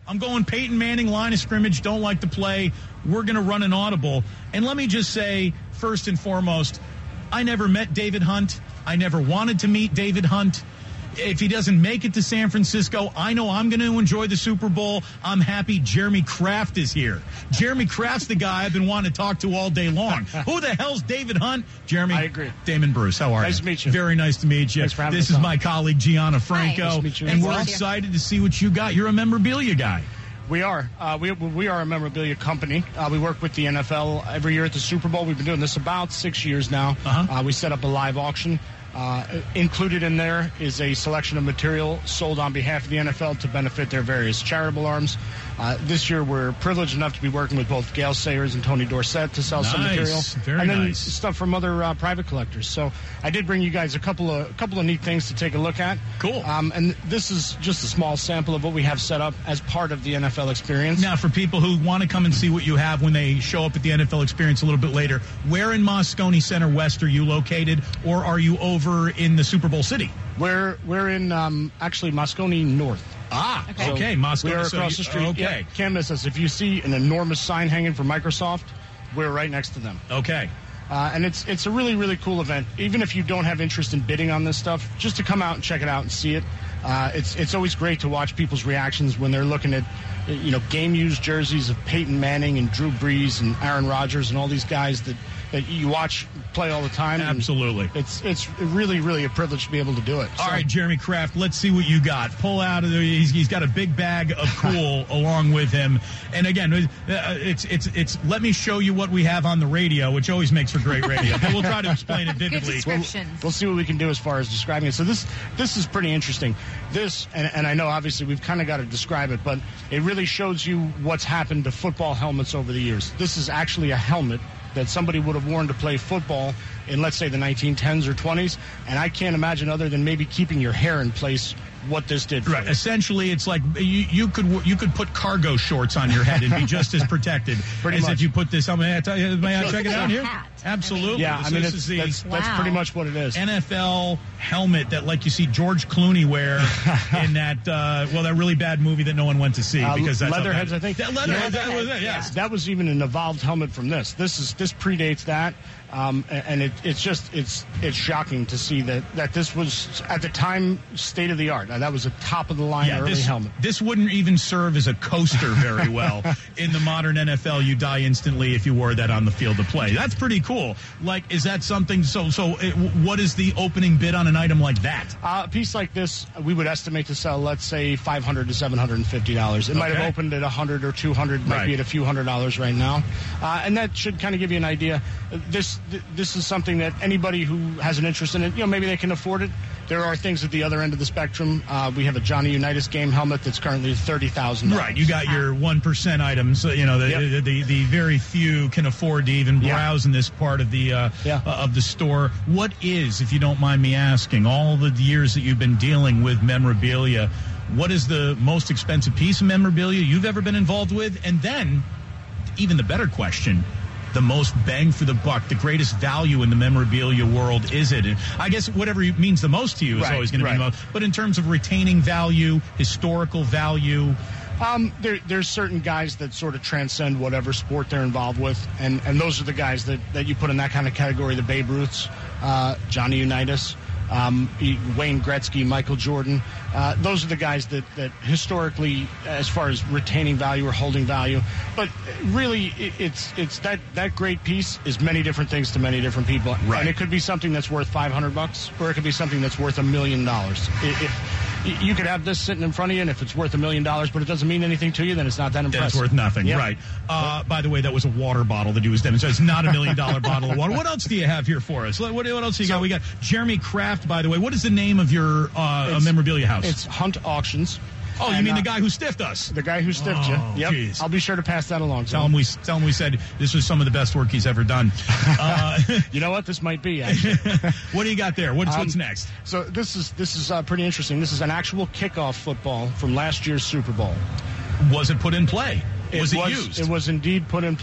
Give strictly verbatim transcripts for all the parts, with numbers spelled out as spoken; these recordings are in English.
I'm going Peyton Manning, line of scrimmage, don't like the play. We're going to run an audible. And let me just say, first and foremost, I never met David Hunt. I never wanted to meet David Hunt. If he doesn't make it to San Francisco, I know I'm going to enjoy the Super Bowl. I'm happy Jeremy Kraft is here. Jeremy Kraft's the guy I've been wanting to talk to all day long. Who the hell's David Hunt? Jeremy. I agree. Damon Bruce, how are nice you? Nice to meet you. Very nice to meet you. Thanks for having this us is on. my colleague Gianna Franco. Nice to meet you. And Nice we're to meet you. excited to see what you got. You're a memorabilia guy. We are. Uh, we, we are a memorabilia company. Uh, we work with the N F L every year at the Super Bowl. We've been doing this about six years now. Uh-huh. Uh, we set up a live auction. Uh, included in there is a selection of material sold on behalf of the N F L to benefit their various charitable arms. Uh, this year, we're privileged enough to be working with both Gale Sayers and Tony Dorsett to sell Nice. some material, Very and then nice. stuff from other uh, private collectors. So I did bring you guys a couple of a couple of neat things to take a look at. Cool. Um, and this is just a small sample of what we have set up as part of the N F L experience. Now, for people who want to come and see what you have when they show up at the N F L experience a little bit later, where in Moscone Center West are you located, or are you over in the Super Bowl city? We're we're in um, actually Moscone North. Ah, okay, So okay. Moscone. We are so across you- the street. Okay, Yeah, can't miss us. If you see an enormous sign hanging for Microsoft, we're right next to them. okay. Uh, and it's it's a really, really cool event. Even if you don't have interest in bidding on this stuff, just to come out and check it out and see it. Uh, it's it's always great to watch people's reactions when they're looking at, you know, game-used jerseys of Peyton Manning and Drew Brees and Aaron Rodgers and all these guys that, that you watch play all the time. And Absolutely. It's it's really, really a privilege to be able to do it. All So- right, Jeremy Kraft, let's see what you got. Pull out of the, he's, he's got a big bag of cool along with him. And again, uh, it's, it's, it's, let me show you what we have on the radio, which always makes for great radio. But we'll try to explain it Good vividly. descriptions. We'll see what we can do as far as describing it. So this this is pretty interesting. This, and, and I know obviously we've kind of got to describe it, but it really shows you what's happened to football helmets over the years. This is actually a helmet that somebody would have worn to play football in, let's say, the nineteen tens or twenties, and I can't imagine other than maybe keeping your hair in place what this did for Right. you. Essentially, it's like you, you could you could put cargo shorts on your head and be just as protected Pretty as much. if you put this on. May I, tell you, may I check it It's out like a here? hat. Absolutely. Yeah, This I mean, is it's, the that's, that's Wow. pretty much what it is. N F L helmet that, like you see George Clooney wear in that, uh, well, that really bad movie that no one went to see Uh, because that's how bad Leatherheads, it- I think. That Leatherheads, that was it. Yeah. Yes. That was even an evolved helmet from this. This is this predates that, um, and it, it's just it's it's shocking to see that, that this was at the time state of the art. Now, that was a top of the line Yeah, early this, helmet. this wouldn't even serve as a coaster very well. In the modern N F L, you die instantly if you wore that on the field of play. That's pretty cool. Like, is that something? So, so it, what is the opening bid on an item like that? Uh, a piece like this, we would estimate to sell, let's say, five hundred to seven hundred and fifty dollars. It might Okay. have opened at a hundred or two hundred, might Right. be at a few hundred dollars right now, uh, and that should kind of give you an idea. This th- this is something that anybody who has an interest in it, you know, maybe they can afford it. There are things at the other end of the spectrum. Uh, we have a Johnny Unitas game helmet that's currently thirty thousand dollars. Right, you got your one percent items. uh, You know, the, Yep. the, the the very few can afford to even Yeah. browse in this part of the uh, Yeah. uh, of the store. What is, if you don't mind me asking, all the years that you've been dealing with memorabilia, what is the most expensive piece of memorabilia you've ever been involved with? And then, even the better question, the most bang for the buck, the greatest value in the memorabilia world, is it? And I guess whatever means the most to you is Right, always going to be right. the most. But in terms of retaining value, historical value, Um, there, there's certain guys that sort of transcend whatever sport they're involved with, and, and those are the guys that, that you put in that kind of category, the Babe Ruths, uh, Johnny Unitas, um, Wayne Gretzky, Michael Jordan. Uh, those are the guys that, that historically, as far as retaining value or holding value, but really it, it's it's that, that great piece is many different things to many different people. Right. And it could be something that's worth five hundred bucks, or it could be something that's worth a million dollars. If you could have this sitting in front of you, and if it's worth a million dollars, but it doesn't mean anything to you, then it's not that then impressive. it's worth nothing. Yeah. Right. Uh, by the way, that was a water bottle that he was demonstrating. It's not a million dollar bottle of water. What else do you have here for us? What, what else do you got? We got Jeremy Kraft, by the way. What is the name of your uh, It's- memorabilia house? It's Hunt Auctions. oh, you and, mean the uh, guy who stiffed us? The guy who stiffed Oh, you. Yep. geez. I'll be sure to pass that along. to Tell him we tell him we said this was some of the best work he's ever done. Uh, You know what? This might be, actually. what do you got there? What's Um, what's next? So this is this is uh, pretty interesting. This is an actual kickoff football from last year's Super Bowl. Was it put in play? Was it, was, used? It was indeed put in play.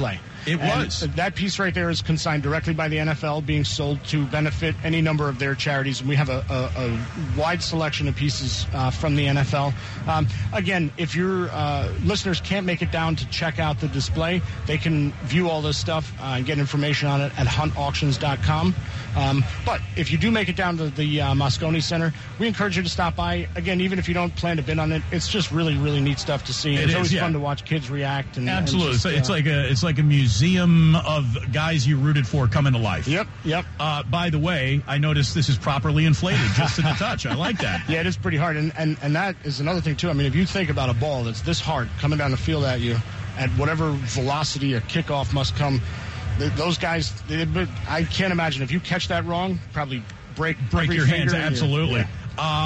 It And was. that piece right there is consigned directly by the N F L, being sold to benefit any number of their charities. And we have a, a, a wide selection of pieces uh, from the N F L. Um, again, if your uh, listeners can't make it down to check out the display, they can view all this stuff uh, and get information on it at hunt auctions dot com. Um, but if you do make it down to the uh, Moscone Center, we encourage you to stop by. Again, even if you don't plan to bid on it, it's just really, really neat stuff to see. It it's is, always yeah. fun to watch kids react. And, Absolutely. And just, it's, it's uh, like a it's like a museum of guys you rooted for coming to life. Yep, yep. Uh, by the way, I noticed this is properly inflated just to the touch. I like that. Yeah, it is pretty hard. And, and, and that is another thing, too. I mean, if you think about a ball that's this hard coming down the field at you, at whatever velocity a kickoff must come, th- those guys, they, I can't imagine. If you catch that wrong, probably break Break every your hands, finger in absolutely. your-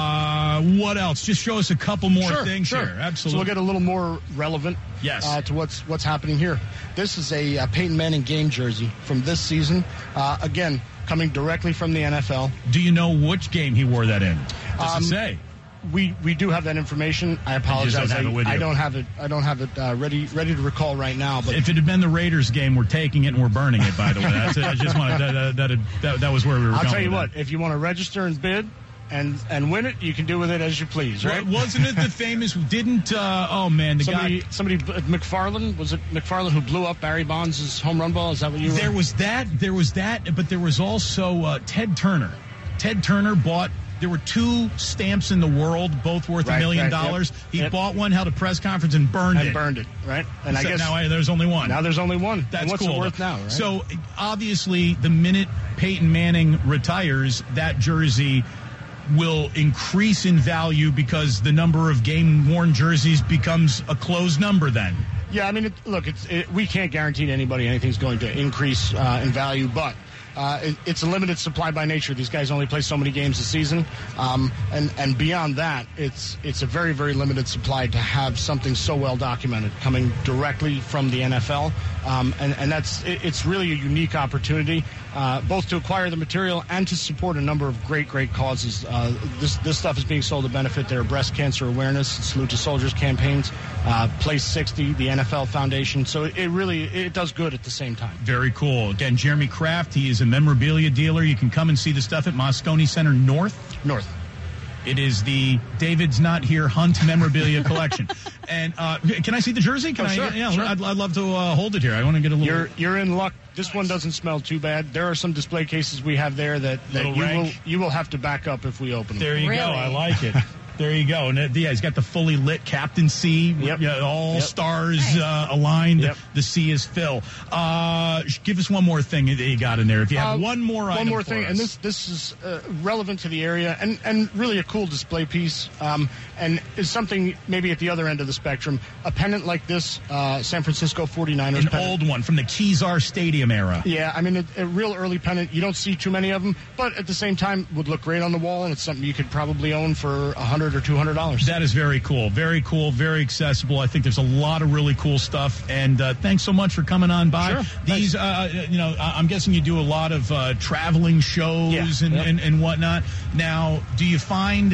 Uh, what else? Just show us a couple more Sure, things sure. here. Absolutely. So we'll get a little more relevant Yes. uh, to what's what's happening here. This is a uh, Peyton Manning game jersey from this season. Uh, again, coming directly from the N F L. Do you know which game he wore that in? Does Um, it say? We we do have that information. I apologize. don't have I, it with you. I don't have it. I don't have it uh, ready ready to recall right now. But If it had been the Raiders game, we're taking it and we're burning it, by the way. That's it. I just wanted that, that, that, that, that was where we were I'll going tell you with what. that. If you want to register and bid and and win it, you can do with it as you please. Right? Wa- Wasn't it the famous, didn't, uh, oh man, the Somebody, guy. somebody, McFarland, was it McFarland who blew up Barry Bonds' home run ball? Is that what you were? There was that, there was that, but there was also uh, Ted Turner. Ted Turner bought, there were two stamps in the world, both worth a Right, million right, yep, dollars. He yep. bought one, held a press conference, and burned and it. burned it, right? And I So guess now I, there's only one. now there's only one. That's and what's cool. it worth now? Right? So obviously, the minute Peyton Manning retires, that jersey will increase in value because the number of game-worn jerseys becomes a closed number then. yeah, I mean, it, look, it's it, we can't guarantee to anybody anything's going to increase uh, in value, but. Uh, it, it's a limited supply by nature. These guys only play so many games a season, um, and and beyond that, it's it's a very very limited supply to have something so well documented coming directly from the N F L, um, and and that's it, it's really a unique opportunity, uh, both to acquire the material and to support a number of great great causes. Uh, this this stuff is being sold to benefit their breast cancer awareness, Salute to Soldiers campaigns, uh, Place sixty, the N F L Foundation. So it, it really it does good at the same time. Very cool. Again, Jeremy Kraft, he is a memorabilia dealer. You can come and see the stuff at Moscone Center North. North. It is the David's Not Here Hunt memorabilia collection. And uh, can I see the jersey? Can Oh, I? sure, Yeah, sure. I'd, I'd love to uh, hold it here. I want to get a little. You're you're in luck. This one doesn't smell too bad. There are some display cases we have there that, that Little you rank. will you will have to back up if we open them. There you Really? go. I like it. There you go. And uh, yeah, he's got the fully lit Captain C. Yep. Yeah, all Yep. stars Nice. uh, aligned. Yep. The C is Phil. Uh, sh- give us one more thing that you got in there. If you have Uh, one more One item more for thing, us. and this this is uh, relevant to the area, and, and really a cool display piece, um, and is something maybe at the other end of the spectrum. A pennant like this, uh, San Francisco forty-niners an pennant. old one from the Kezar Stadium era. Yeah, I mean, a, a real early pennant. You don't see too many of them, but at the same time, would look great on the wall, and it's something you could probably own for a hundred or two hundred dollars. That is very cool. Very cool. Very accessible. I think there's a lot of really cool stuff. And uh, thanks so much for coming on by. Sure. These, uh, you know, I- I'm guessing you do a lot of uh, traveling shows Yeah. and, Yep. and, and whatnot. Now, do you find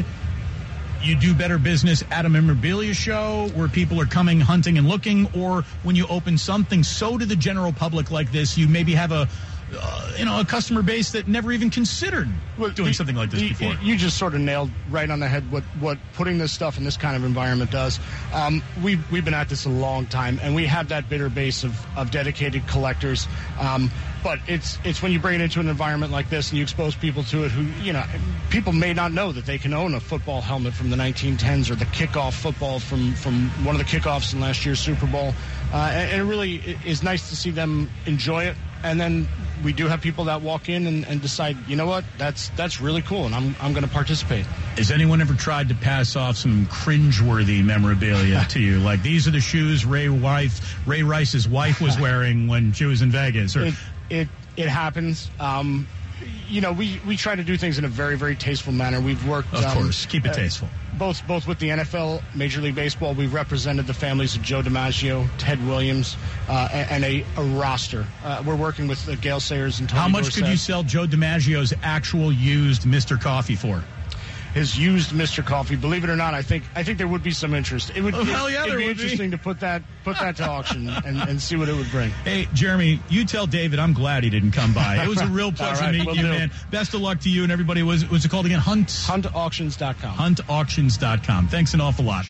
you do better business at a memorabilia show where people are coming, hunting, and looking, or when you open something so to the general public like this, you maybe have a Uh, you know, a customer base that never even considered Well, doing the- something like this the- before? You just sort of nailed right on the head what, what putting this stuff in this kind of environment does. Um, we've, we've been at this a long time, and we have that bidder base of, of dedicated collectors. Um, but it's it's when you bring it into an environment like this and you expose people to it who, you know, people may not know that they can own a football helmet from the nineteen tens or the kickoff football from, from one of the kickoffs in last year's Super Bowl. Uh, and, and it really is nice to see them enjoy it. And then we do have people that walk in and, and decide, you know what, that's that's really cool, and I'm I'm going to participate. Has anyone ever tried to pass off some cringeworthy memorabilia to you? Like, these are the shoes Ray wife Ray Rice's wife was wearing when she was in Vegas. Or It it, it happens. Um, you know, we, we try to do things in a very, very tasteful manner. We've worked, of um, course, keep it uh, tasteful. Both both with the N F L, Major League Baseball, we've represented the families of Joe DiMaggio, Ted Williams, uh, and, and a, a roster. Uh, we're working with uh, Gale Sayers and Tony How much Dorsett. could you sell Joe DiMaggio's actual used Mister Coffee for? his used Mister Coffee. Believe it or not, I think I think there would be some interest. It would oh, hell yeah, it'd there be would interesting be. to put that put that to auction and, and see what it would bring. Hey, Jeremy, you tell David I'm glad he didn't come by. It was a real pleasure right, meeting we'll you, do. man. Best of luck to you and everybody. Was was it called again? Hunt? Hunt Auctions dot com. Hunt Auctions dot com. Thanks an awful lot.